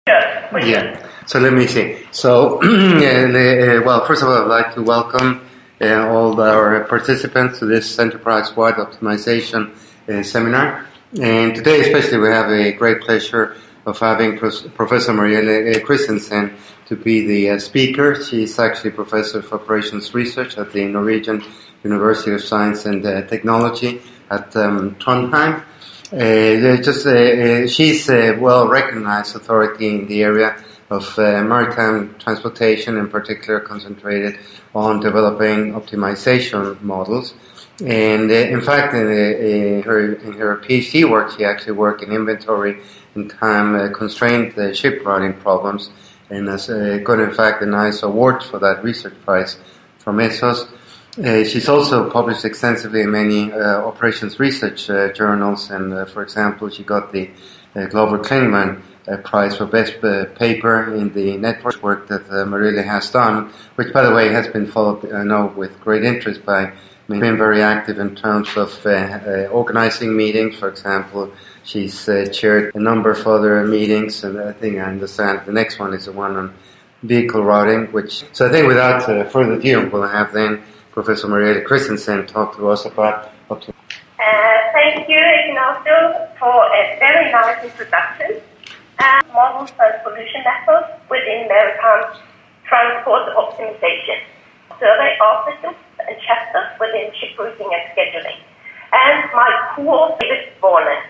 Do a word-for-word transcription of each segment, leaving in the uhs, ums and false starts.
Yeah, so let me see. So, uh, well, first of all, I'd like to welcome uh, all our participants to this enterprise-wide optimization uh, seminar. And today, especially, we have a great pleasure of having Pro- Professor Marielle Christensen to be the uh, speaker. She's actually Professor of Operations Research at the Norwegian University of Science and uh, Technology at um, Trondheim. Uh, just uh, uh, she's a well-recognized authority in the area of uh, maritime transportation, in particular concentrated on developing optimization models. And uh, in fact, in, uh, in her in her PhD work, she actually worked in inventory and time uh, constrained uh, ship routing problems, and has uh, got in fact a nice award for that research prize from E S O S. Uh, she's also published extensively in many uh, operations research uh, journals, and uh, for example, she got the uh, Glover Klingman uh, Prize for Best uh, Paper in the network work that uh, Marielle has done, which, by the way, has been followed, I know, with great interest by been very active in terms of uh, uh, organizing meetings. For example, she's uh, chaired a number of other meetings, and I think I understand the next one is the one on vehicle routing. Which so I think without uh, further ado, we'll have then Professor Marielle Christensen talk to us about optimization. Uh, thank you, Ignacio, for a very nice introduction. Uh, models and solution methods within maritime transport optimization. Survey articles and chapters within ship routing and scheduling. And my co-author, David Warner.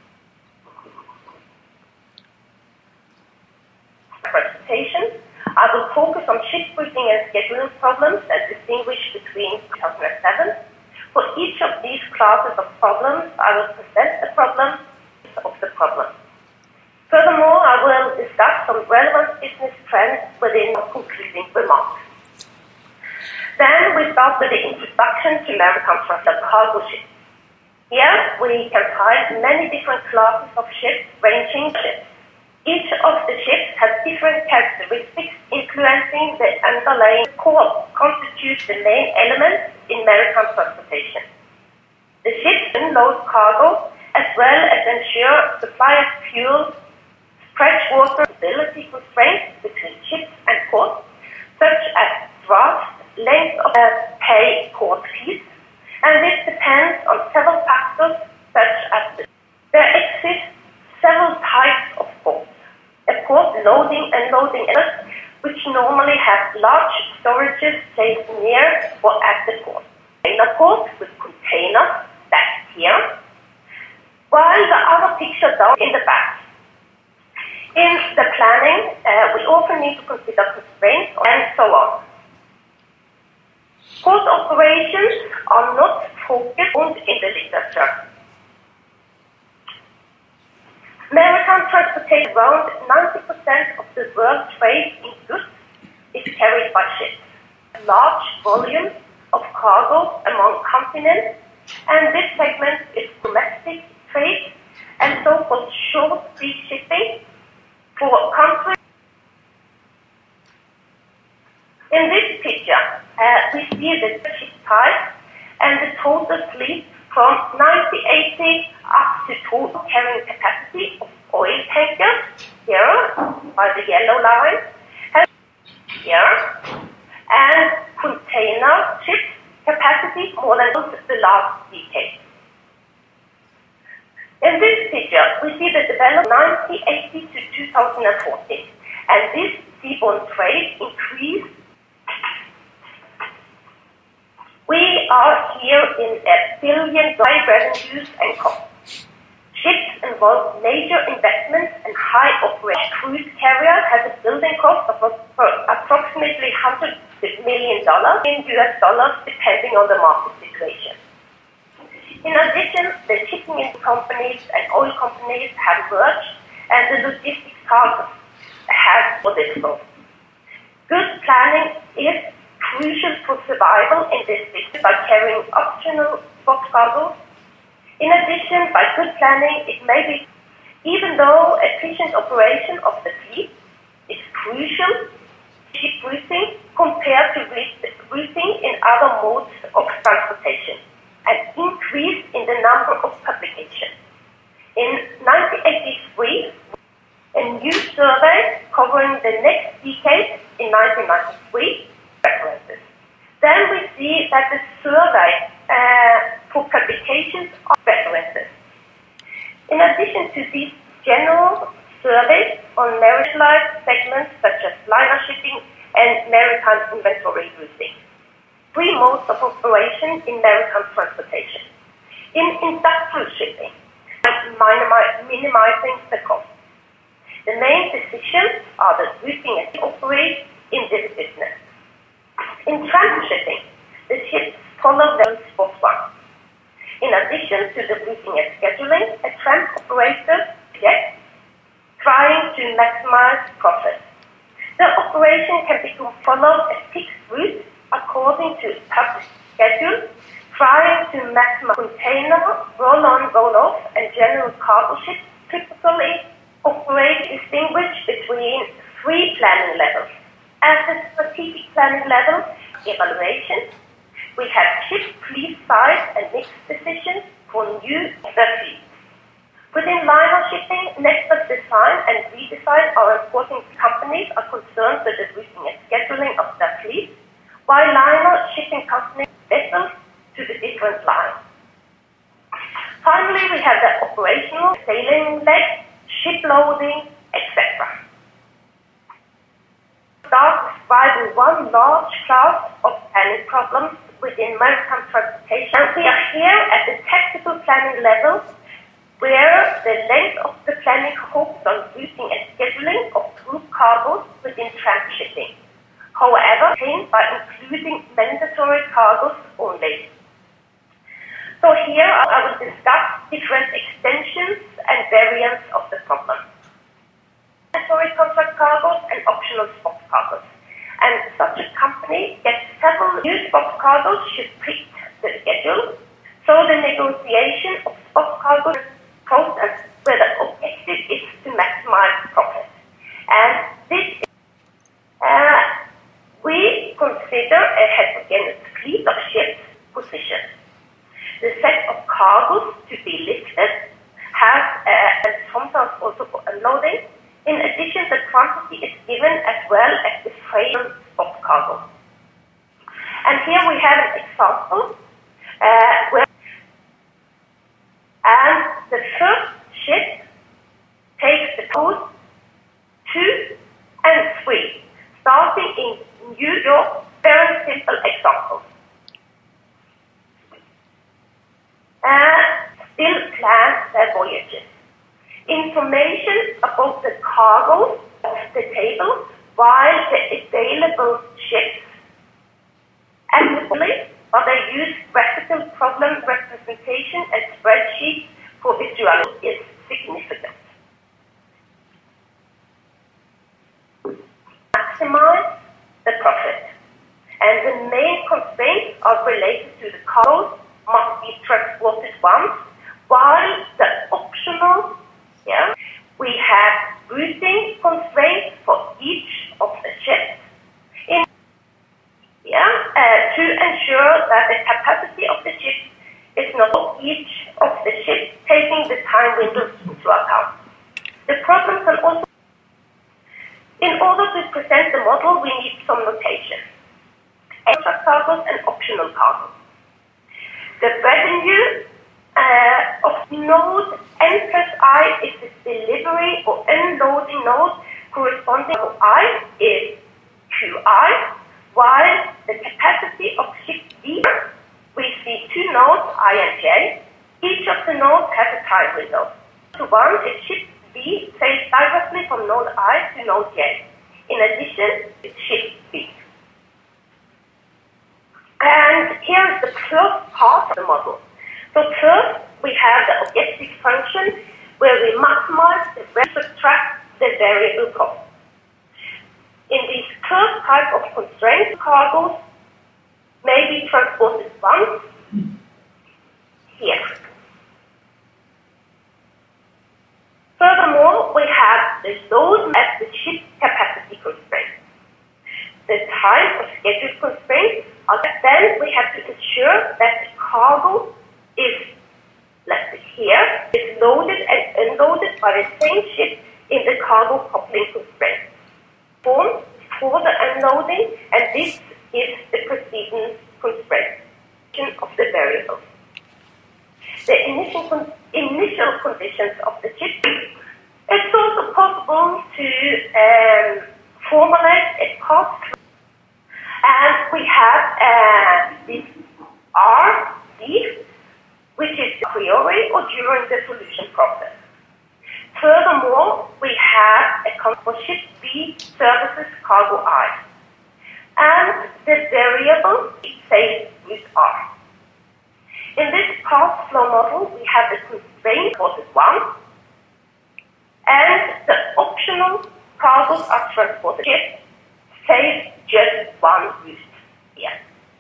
Presentation. I will focus on ship routing and scheduling problems that distinguish between two thousand seven. For each of these classes of problems, I will present the problem of the problem. Furthermore, I will discuss some relevant business trends within concluding remarks. Then we start with the introduction to maritime transport cargo ships. Here we can find many different classes of ships ranging ships. Each of the ships has different characteristics influencing the underlying core constitutes the main elements in maritime transportation. The ships unload cargo as well as ensure supply of fuel, stretch water, stability constraints between ships and ports, such as draft, length of uh, pay port fees, and this depends on several factors such as this. There exist several types of ports. A port loading and loading areas, which normally have large storages placed near or at the port. Container port with containers stacked here, while the other picture down in the back. In the planning, uh, we often need to consider constraints and so on. Port operations are not focused on in the literature. Maritime transportation, around ninety percent of the world's trade in goods is carried by ships. Large volumes of cargo among continents, and this segment is domestic trade and so-called short sea shipping for countries. In this picture, uh, we see the ship type and the total fleet from nineteen eighty up to total carrying capacity of oil tankers, here by the yellow line, and here, and container ships capacity more than the last decade. In this picture, we see the development nineteen eighty to two thousand fourteen, and this seaborne trade increased. We are here in a billion dollar revenues and costs. Ships involve major investments and high operation. Cruise carrier has a building cost of approximately one hundred million dollars in U S dollars, depending on the market situation. In addition, the shipping companies and oil companies have merged, and the logistics hubs have for this growth. Good planning is crucial for survival in this business by carrying optional spot cargo. In addition, by good planning, it may be, even though efficient operation of the fleet is crucial, ship routing compared to routing in other modes of transportation, an increase in the number of publications. In nineteen eighty-three, A new survey covering the next decade in nineteen ninety-three references. Then we see that the survey uh, for publications of references. In addition to these general surveys on maritime segments such as liner shipping and maritime inventory routing, three modes of operation in maritime transportation. In industrial shipping, minimizing the cost. The main decisions are the routing and operate in this business. In tramp shipping, the ships follow the spot one. In addition to the routing and scheduling, a tramp operator gets trying to maximize profit. The operation can be followed a fixed route according to published schedule, trying to maximize container, roll-on, roll-off, and general cargo ships typically operate distinguished between three planning levels. At the strategic planning level, evaluation, we have ship fleet size and mix decisions for new fleets. Within liner shipping, network design and redesign are important. Companies are concerned with the routing and scheduling of their fleet, while liner shipping companies vessels to the different lines. Finally, we have the operational sailing leg, ship loading, et cetera. Start describing one large class of planning problems within maritime transportation. And we are here at the tactical planning level, where the length of the planning focuses on routing and scheduling of group cargoes within tramp shipping. However, by including mandatory cargoes only. So here I will discuss different extensions and variants of the problem. Mandatory contract cargoes and optional spot cargoes. And such a company gets several new spot cargoes should fit the schedule. So the negotiation of spot cargoes process where the objective is to maximize profit. And this is, uh, we consider a heterogeneous fleet of ships positioned. The set of cargoes to be lifted has, uh, and sometimes also for unloading. In addition, the quantity is given as well as the frame of cargo. And here we have an example uh, where and the first ship takes the coast two and three, starting in New York. Very simple example. Uh, still plan their voyages. Information about the cargo off the table, while the available ships actually, but they use graphical problem representation and spreadsheets for visualization is significant. Maximize the profit, and the main constraints are related to the cargoes must be transported once, while the optional, yeah, we have routing constraints for each of the ships in, yeah, uh, to ensure that the capacity of the ship is not each of the ships, taking the time windows into account. The problem can also, in order to present the model, we need some notation. Extra cargoes and optional cargoes. The revenue uh, of node N plus I is the delivery or unloading node corresponding to I is Q I, while the capacity of ship D, we see two nodes, I and J. Each of the nodes has a time window. So one is ship B sails directly from node I to node J. In addition, it's ship B. And here is the first part of the model. So first, we have the objective function where we maximize the subtract the variable cost. In this first type of constraint, cargoes may be transported once here. Furthermore, we have the load as the ship capacity constraint. The time of schedule constraints, then we have to ensure that the cargo is, let's say here, is loaded and unloaded by the same ship in the cargo coupling constraint form for the unloading, and this is the preceding constraint of the variable. The initial, con- initial conditions of the ship. It's also possible to um, formulate a cost, and we have uh, this R D, which is a priori or during the solution process. Furthermore, we have a cost for ship B services cargo I, and the variable is saved with R. In this path flow model, we have the constraint for one, and the optional cargoes are transported ship, save just one route here.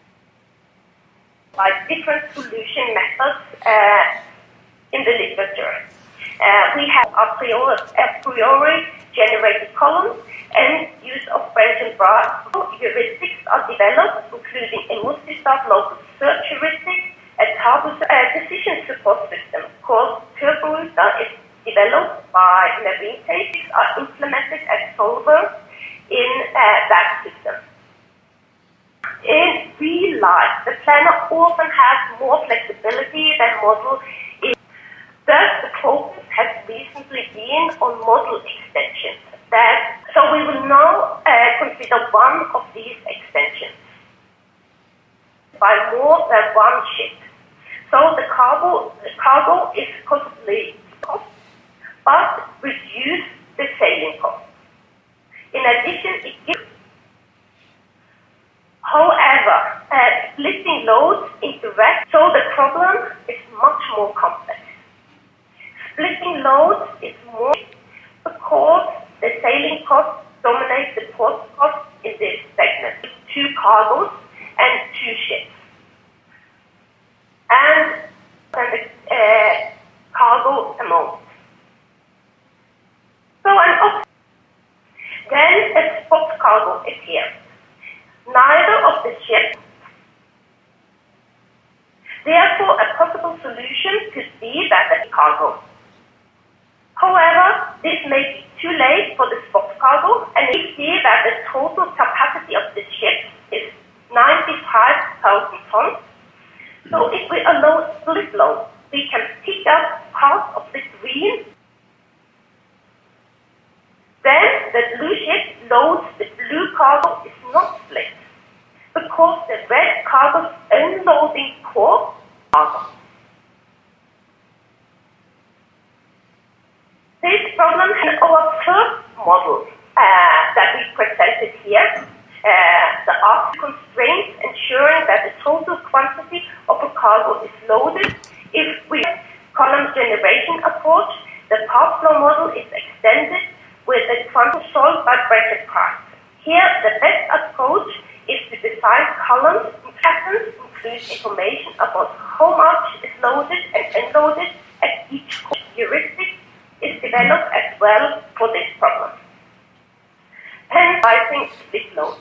By different solution methods uh, in the literature. Uh, we have a priori, a priori generated columns and use of branch and branch heuristics are developed, including a multi-start local search heuristic, a Tabus uh, decision support system called TurboRouter is developed by Navigates, are implemented as solver in uh, that system. In real life, the planner often has more flexibility than model is. Thus, the focus has recently been on model extensions. That, so we will now uh, consider one of these extensions by more than one ship. So the cargo, the cargo is possibly cost, but reduce the sailing cost. In addition, it gives, however, uh, splitting loads into racks, so the problem is much more complex. Splitting loads is more because the sailing cost dominates the port cost in this segment, two cargoes and two ships. And, and the uh, cargo amount. So an op- then a spot cargo appears. Neither of the ships. Therefore, a possible solution could be that the cargo. However, this may be too late for the spot cargo, and we see that the total capacity of the ship is ninety-five thousand tons. So if we allow split load, we can pick up part of the green. Then the blue ship loads the blue cargo is not split, because the red cargo's unloading port cargo. This problem has our first model uh, that we presented here, uh, the R constraints ensuring that the total quantity of a cargo is loaded. If we column generation approach, the path flow model is extended with a quantity solved by bracket price. Here, the best approach is to design columns and patterns, include information about how much is loaded and unloaded at each heuristic is developed as well for this problem. And pricing split loads.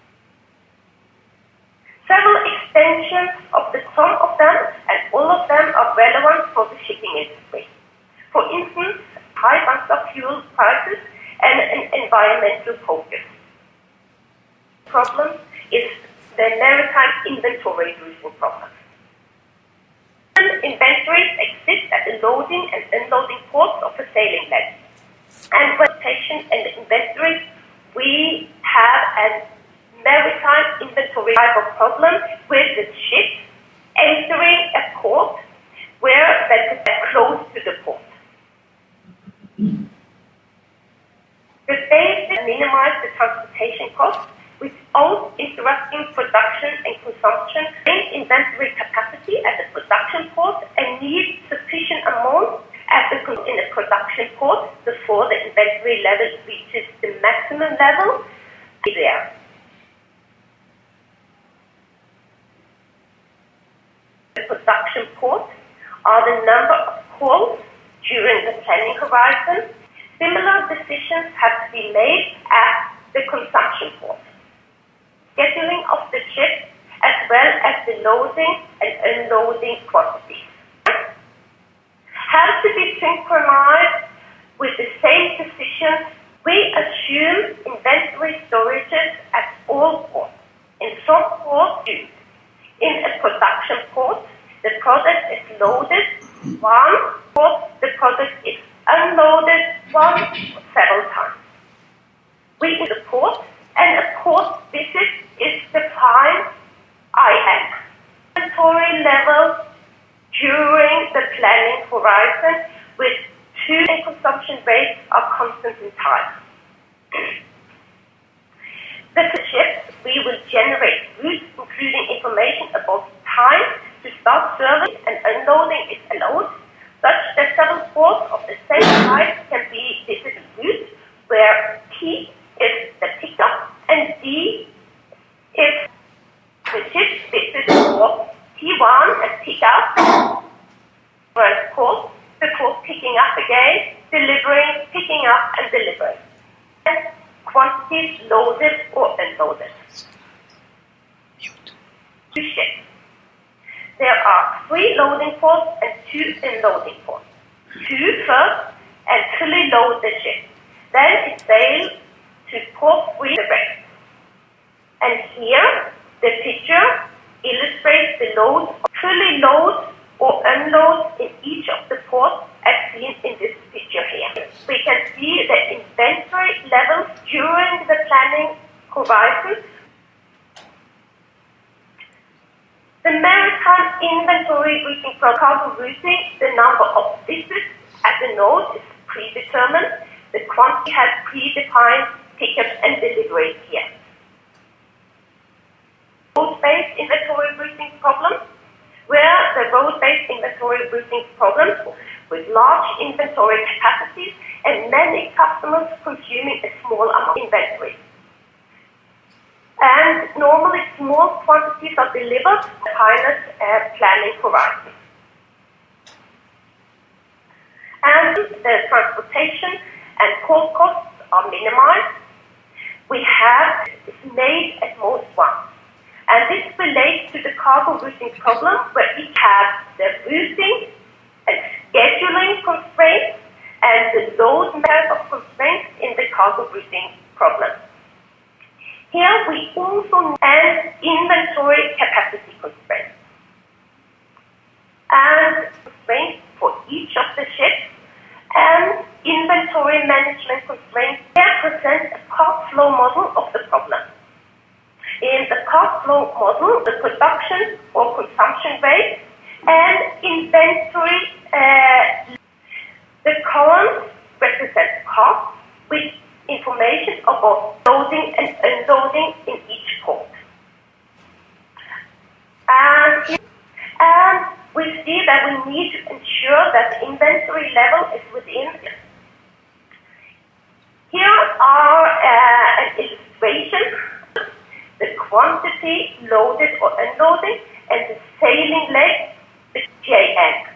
Several extensions of the some of them and all of them are relevant for the shipping industry. For instance, high bunker fuel prices and an environmental focus. The problem is the maritime inventory losing problem. Inventories exist at the loading and unloading ports of a sailing leg. And for station and the inventories, we have a maritime inventory type of problem with the ship entering a port where that is close to the port. The basic minimize the transportation costs without interrupting production and consumption, in inventory capacity at the production port, and need sufficient amount at the, in the production port before the inventory level reaches the maximum level there. The production ports are the number of calls during the planning horizon. Similar decisions have to be made at the consumption port. Scheduling of the ship as well as the loading and unloading quantities have to be synchronized with the same precision, we assume inventory storages at all ports. In some ports, in a production port, the product is loaded one port, the product is unloaded one or several times. We in the port, and a port visit is defined I M. Inventory level during the planning horizon with two consumption rates are constant in time. The ships, we will generate routes including information about time to start serving and unloading is allowed, such that several ports of the same type can be visited routes where T is the pickup and D is the ship visit for T one and pick up, whereas port, the port picking up again, delivering, picking up and delivering. And quantities loaded or unloaded. Two ships. There are three loading ports and two unloading ports. Two first and fully load the ship. Then it sails to port three the rest. And here the picture illustrates the loads, fully load or unload in each of the ports as seen in this picture here. We can see the inventory levels during the planning horizon. The maritime inventory routing for cargo routing, the number of visits at the node is predetermined. The quantity has predefined pickups and deliveries here. Road-based inventory routing problems, where the road-based inventory routing problems with large inventory capacities and many customers consuming a small amount of inventory. And normally small quantities are delivered to the pilot uh, planning horizon. And the transportation and port costs are minimized. We have it's made at most once. And this relates to the cargo routing problem, where it has the routing and scheduling constraints and the load method of constraints in the cargo routing problem. Here we also have inventory capacity constraints. And constraints for each of the ships and inventory management constraints represent a cost flow model of the problem. In the cost flow model, the production or consumption rate and inventory, uh, the columns represent cost with information about loading and unloading in each port. And, and we see that we need to ensure that the inventory level is within it. Here are uh, an illustration. The quantity loaded or unloading, and the sailing leg, the J N.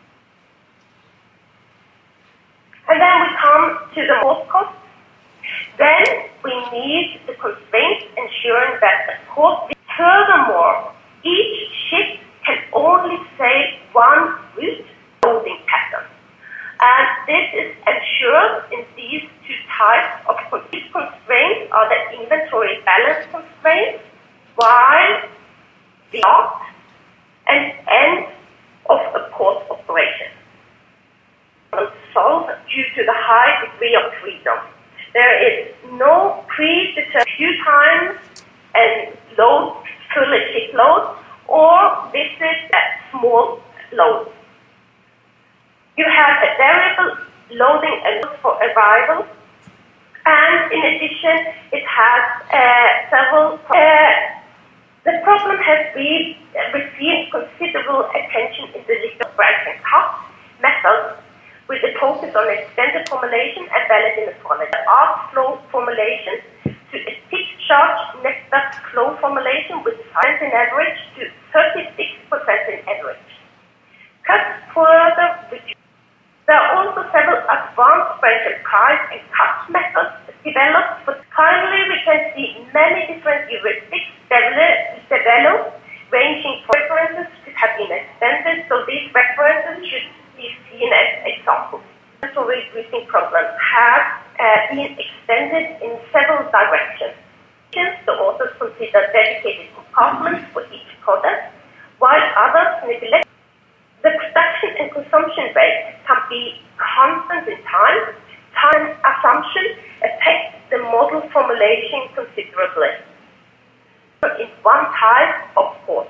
And then we come to the port cost. Then we need the constraints ensuring that the port. Furthermore, each ship can only sail one route loading pattern. And this is ensured in these two types of constraints. These constraints are the inventory balance constraints, while the start and end of a port operation are solved due to the high degree of freedom. There is no predetermined few times and load, fully ship load, or visit at small loads. You have a variable loading and load for arrival, and in addition, it has uh, several. Uh, the problem has been, uh, received considerable attention in the list of branch and cut methods, with a focus on extended formulation and valid inequality. The arc flow formulation to a fixed charge net depth flow formulation with science in average to thirty-six percent in average. Cut further reduced. There are also several advanced branch and price and cut methods developed, but currently we can see many different heuristics developed, ranging from references that have been extended, so these references should be seen as examples. inventory routing problem has uh, been extended in several directions. The authors consider dedicated compartments for each product, while others neglect. The production and consumption rate can be constant in time. Time assumption affects the model formulation considerably. In one type of port.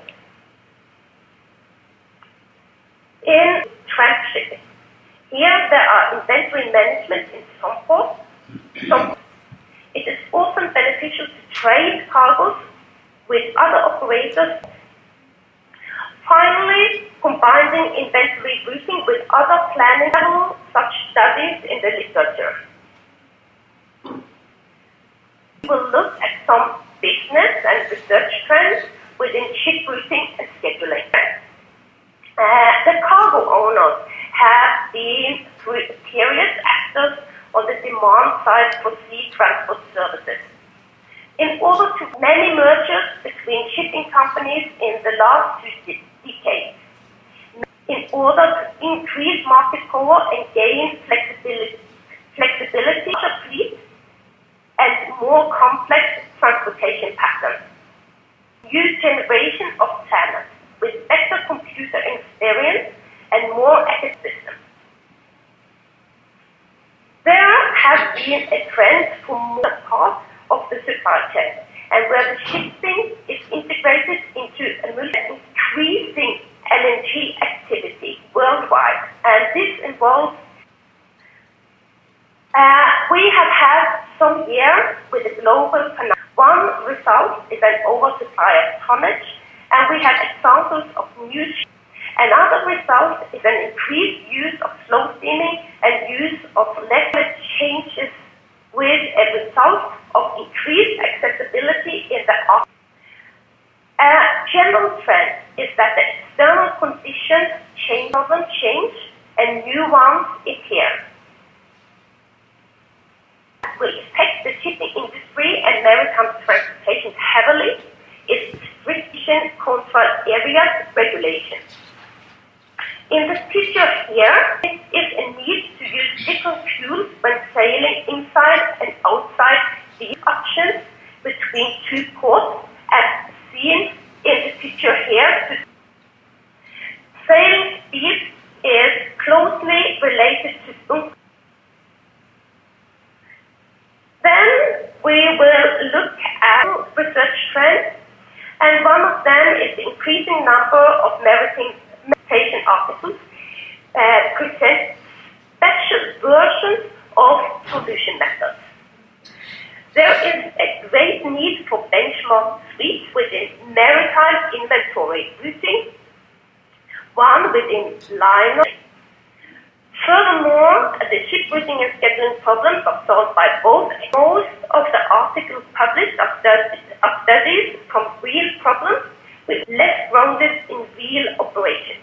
In transshipping, here there are inventory management in some ports. Some, it is often beneficial to trade cargoes with other operators. Finally, combining inventory routing with other planning level such studies in the literature. We will look at some business and research trends within ship routing and scheduling. Uh, the cargo owners have been serious actors on the demand side for sea transport services. In order to many mergers between shipping companies in the last two decades, in order to increase market power and gain flexibility, flexibility of fleet and more complex transportation patterns. New generation of planners with better computer experience and more accurate systems. There has been a trend for more parts of the supply chain, and where the shipping is integrated into a increasing L N G activity worldwide, and this involves. Uh, we have had some years with a global phenomenon. One result is an oversupply of tonnage, and we have examples of new. Another result is an increased use of slow steaming and use of less changes, with a result of increased accessibility in the office. A general trend is that the external conditions change, problems change, and new ones appear. Will affect the shipping industry and maritime transportation heavily is restriction control areas regulations. In the picture here, it is a need to use different fuels when sailing inside and outside the options between two ports, as seen in the picture here. Sailing speed is closely related to spook. Then we will look at research trends, and one of them is the increasing number of maritime meditation articles uh, present special versions of solution methods. There is a great need for benchmark suites within maritime inventory routing, one within line. Furthermore, the ship routing and scheduling problems are solved by both. Most of the articles published are studies from real problems with less grounded in real operations.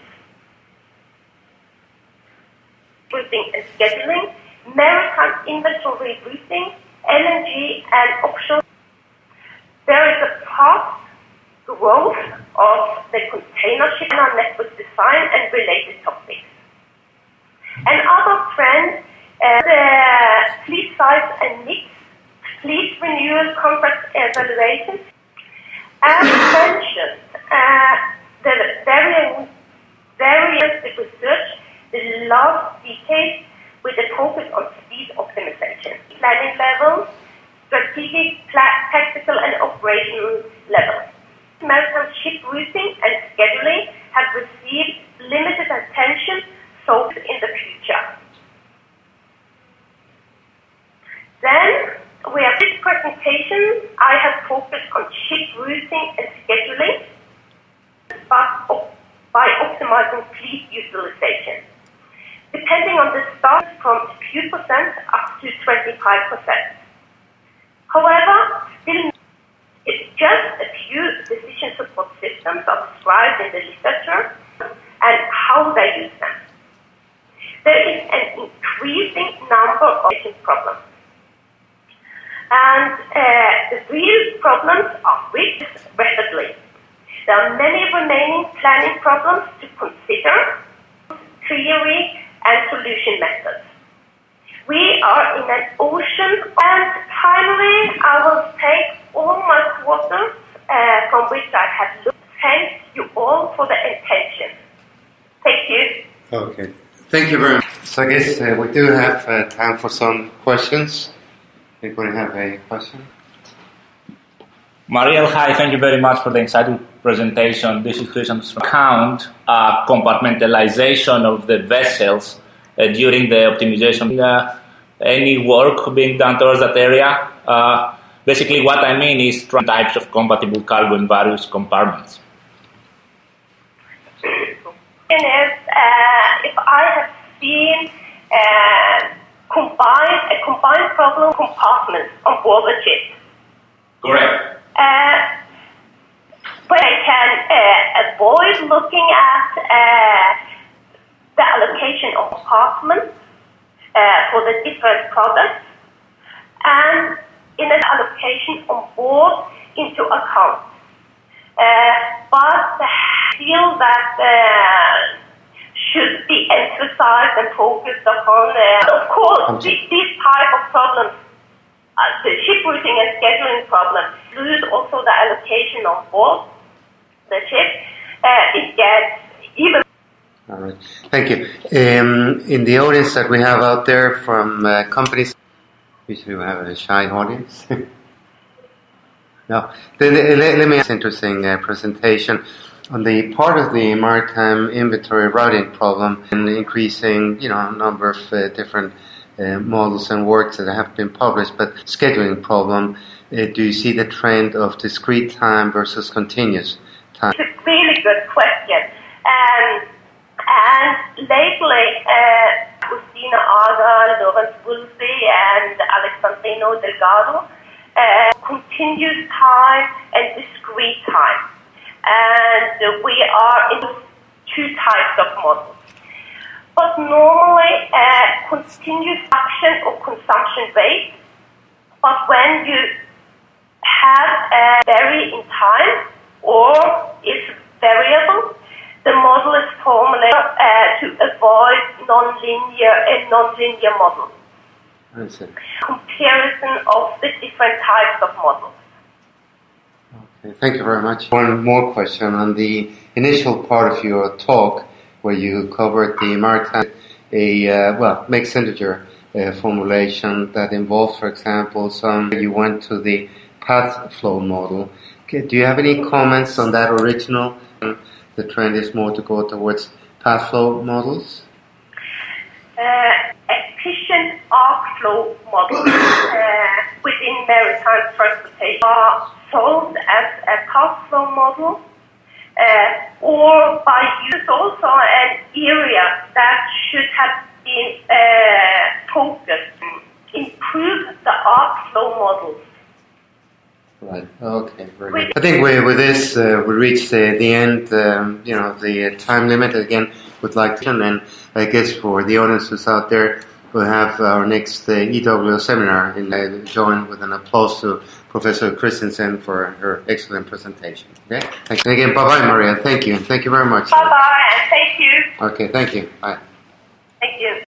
Routing and scheduling, maritime inventory routing, L N G and offshore. There is a fast growth of the container ship network design and related topics. Another trend, uh, the fleet size and mix, fleet renewal contract evaluation. As mentioned, uh, the various, various research the last decade with a focus on speed optimization, planning level, strategic, tactical and operational level. Maritime ship routing and scheduling have received limited attention so in the future. Then we have this presentation. I have focused on ship routing and scheduling, but op- by optimizing fleet utilization, depending on the start from a few percent up to twenty-five percent. However, still, it's just a few decision support systems are described in the literature and how they use them. There is an increasing number of problems. And uh, the real problems are reached rapidly. There are many remaining planning problems to consider, theory and solution methods. We are in an ocean, and finally I will take all my quarters uh, from which I have looked. Thank you all for the attention. Thank you. Okay. Thank you very much. So I guess uh, we do have uh, time for some questions. Anybody have a question? Mariel, hi. Thank you very much for the insightful presentation. This is Christian from Count uh, compartmentalization of the vessels uh, during the optimization. Uh, any work being done towards that area? Uh, basically, what I mean is types of compatible cargo in various compartments. Is, uh, if I have seen uh, combined, a combined problem compartment on board the ship. Correct. Uh, where I can uh, avoid looking at uh, the allocation of compartments uh, for the different products and in an allocation on board into account. Uh, but I feel that uh, should be emphasized and focused upon. Uh, of course, this, this type of problems, uh, the ship routing and scheduling problem, include also the allocation on board the ship. Uh, it gets even. All right. Thank you. Um, in the audience that we have out there from uh, companies, usually we have a shy audience. No. Then, uh, let, let me ask an interesting uh, presentation on the part of the maritime inventory routing problem and increasing, you know, a number of uh, different uh, models and works that have been published, but scheduling problem. Uh, do you see the trend of discrete time versus continuous time? It's a really good question. Um, and lately, uh, Agustina Aga, Lawrence Woolsey, and Alexandrino Delgado uh, continuous time and discrete time. And we are in two types of models. But normally, uh, continuous action or consumption based. But when you have a vary in time or is variable, the model is formulated uh, to avoid non-linear and non-linear models. I see. Comparison of the different types of models. Okay, thank you very much. One more question on the initial part of your talk, where you covered the maritime, a uh, well mixed integer uh, formulation that involved, for example, some. You went to the path flow model. Okay, do you have any comments on that original? The trend is more to go towards path flow models. Uh, efficient arc flow models uh, within maritime transportation are solved as a path flow model uh, or by use also an area that should have been uh, focused to improve the arc flow models. Right. Okay. Very good. I think we, with this uh, we reached the, the end. Um, you know, the uh, time limit again. Would like to, and I guess for the audience who's out there, we'll have our next uh, E W seminar and uh, join with an applause to Professor Christensen for her excellent presentation. Okay. Thank you. And again, bye bye, Maria. Thank you. Thank you very much. Bye bye, and thank you. Okay. Thank you. Bye. Thank you.